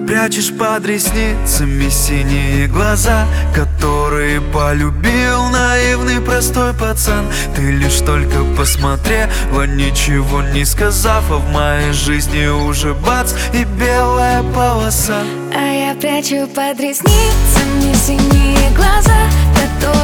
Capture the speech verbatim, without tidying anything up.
прячешь под ресницами синие глаза, которые полюбил наивный простой пацан. Ты лишь только посмотрела, ничего не сказав, а в моей жизни уже бац и белая полоса. А я прячу под ресницами синие глаза, которые